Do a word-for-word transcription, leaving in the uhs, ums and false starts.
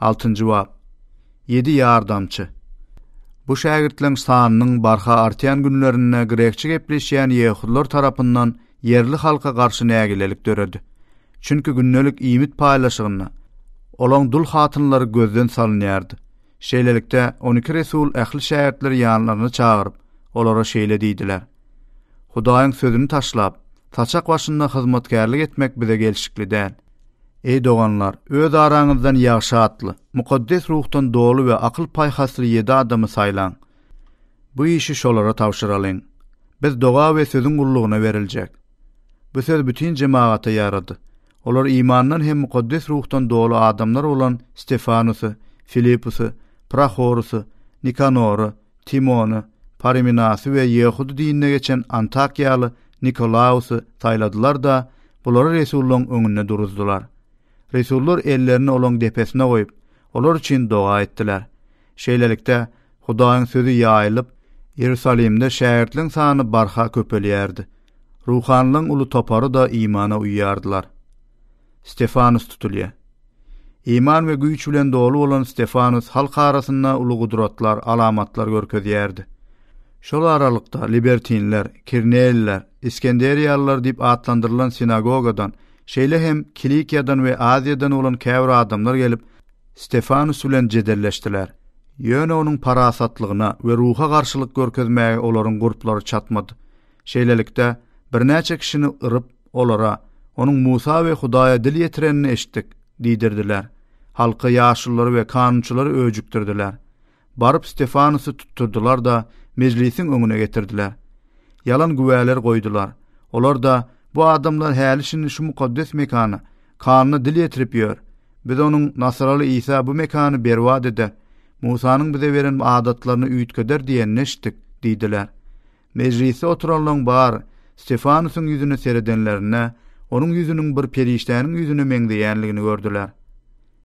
altıncı bab. Yedi yardamçı. Bu şägirtleň sanynyň barha artýan günlerine Grekçe gepleşýän Ýehudiler tarapyndan yerli halka garşy nägilelik döredi. Çünki günnelik iýmit paýlaşygyny olaň dul hatynlary gözden salynýardy. Şeýlelikde on iki resul ähli şähertleri ýanlaryna çagyryp, olara şeýle diýdiler: Hudaýyň sözüni taşlap, taçak başynda hyzmatkarlyk etmek bize gelşikli däl. Ey doganlar, öz araňyzdan ýagşy atly, mukaddes ruhdan dolu we akyl paýhasly ýedi adamy saýlaň. Bu işi şolara tawşyralyň. Biz doga we sözüň gullugyna beriljek. Bu söz bütün jemaata ýarady. Olar imandan hem mukaddes ruhdan dolu adamlar olan Stefanusy, Filipusy, Prochorusy, Nikanory, Timony, Parmenasy we Ýehudi dinine geçen Antakyaly Nikolausy taýladylar da buları Resullaryň öňünde duruzdular. Resullar ellerini olaň depesine goýup, olar üçin doga etdiler. Şeýlelikde Hudaýyň sözü ýaýylyp, Ýerusalimde şähertliň sany barha köpelýärdi. Ruhanyň uly topary da imana uýýardylar. Stefanus tutulýar. İman we güýç bilen dolu olan Stefanus halk arasynda uly gudratlar, alamatlar görkezýärdi. Şol aralykda libertinler, Kirneliler, İskenderiýalılar diýip atlandyrylan sinagogadan, şeýle hem Kilikiýadan we Aziýadan olan käbir adamlar gelip Stefanus bilen jedelleşdiler. Ýöne onuň parasatlygyna we ruha garşylyk görkezmäge olaryň gurplary çatmady. Şeýlelikde birnäçe kişini ırıp olara onuň Musa we Hudaýa dil ýetirenini eşitdik diýdirdiler. Halka ýaşyllary we kanunçylary öýjükdirdiler. Baryp Stefanusy tutturdular da mejlisiň öňüne getirdiler. Yalan güwäler goýdular. Olar da bu adamlar häli şu mukaddes mekana kanyny dil ýetirip ýör. Biz onuň Nasraly İsa bu mekany berwad eder. Musanyň bize beren adatlaryny üýtgeder diýenini eşitdik diýdiler. Mejlise oturanlaryň bar Stefanusyň ýüzüne seredenlerine onuň ýüzüniň bir periştäniň ýüzüne meňdeýänligini gördüler.